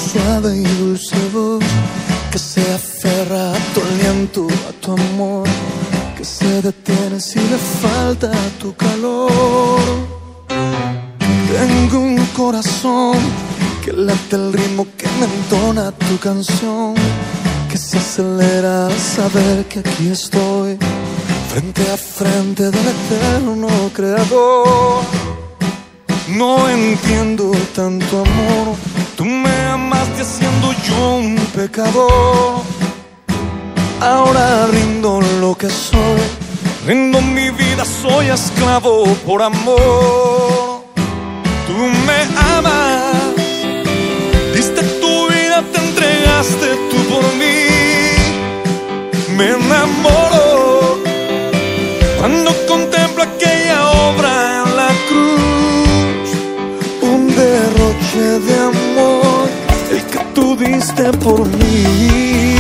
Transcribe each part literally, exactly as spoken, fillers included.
suave y dulce voz que se aferra a tu aliento, a tu amor, que se detiene si le falta tu calor. Tengo un corazón que late el ritmo que me entona tu canción, que se acelera al saber que aquí estoy, frente a frente del eterno creador. No entiendo tanto amor, tú me amaste siendo yo un pecador. Ahora rindo lo que soy, rindo mi vida, soy esclavo por amor. Tú me amas, diste tu vida, te entregaste tú por mí. Me enamoro cuando contemplo aquella obra en la cruz, un derroche de amor, el que tú diste por mí.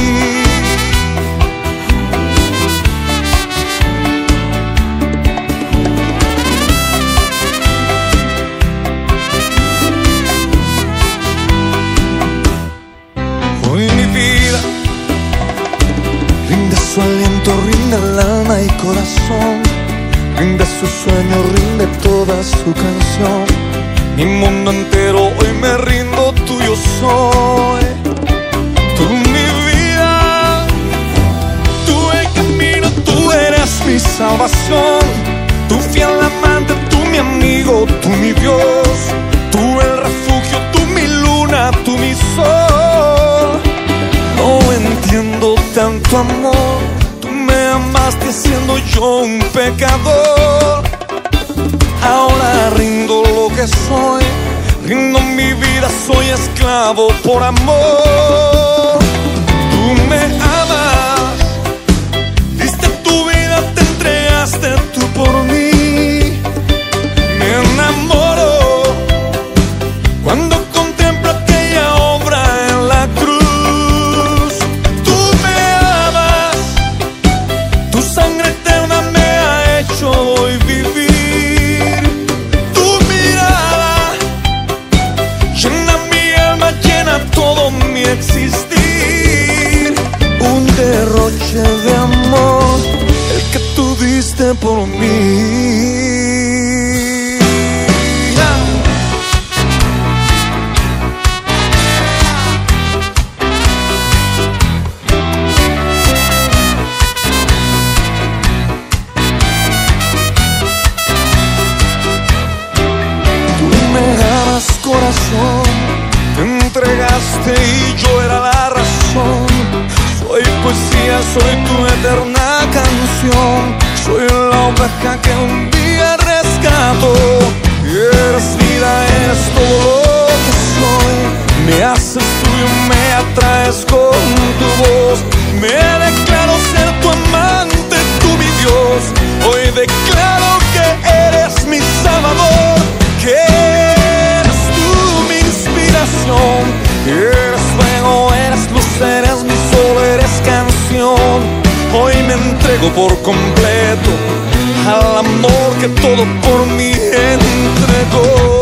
Hoy mi vida rinde su aliento, rinde el alma y corazón, rinde su sueño, rinde toda su canción. Mi mundo entero hoy me rindo, tuyo soy. Tú mi vida, tú el camino, tú eres mi salvación. Tú fiel amante, tú mi amigo, tú mi Dios. Tú el refugio, tú mi luna, tú mi sol. No entiendo tanto amor, tú me amaste siendo yo un pecador. Ahora rindo lo que soy, rindo mi vida, soy esclavo por amor. Tú me amas, diste tu vida, te entregaste tú por mí. Me enamoro cuando contemplo aquella obra en la cruz. Tú me amas, tu sangre eterna me ha hecho hoy vivir. Todo mi existir, un derroche de amor, el que tú diste por mí. Tú me amas, corazón, te entregaste y yo era la razón. Soy poesía, soy tu eterna canción. Soy la oveja que un día rescato. Eres vida, eres todo lo que soy. Me haces tuyo, me atraes con tu voz. Me declaro ser tu amante, tú mi Dios. Hoy declaro que eres mi salvador, que eres tú mi inspiración. Eres fuego, eres luz, eres mi sol, eres canción. Hoy me entrego por completo al amor que todo por mí entregó.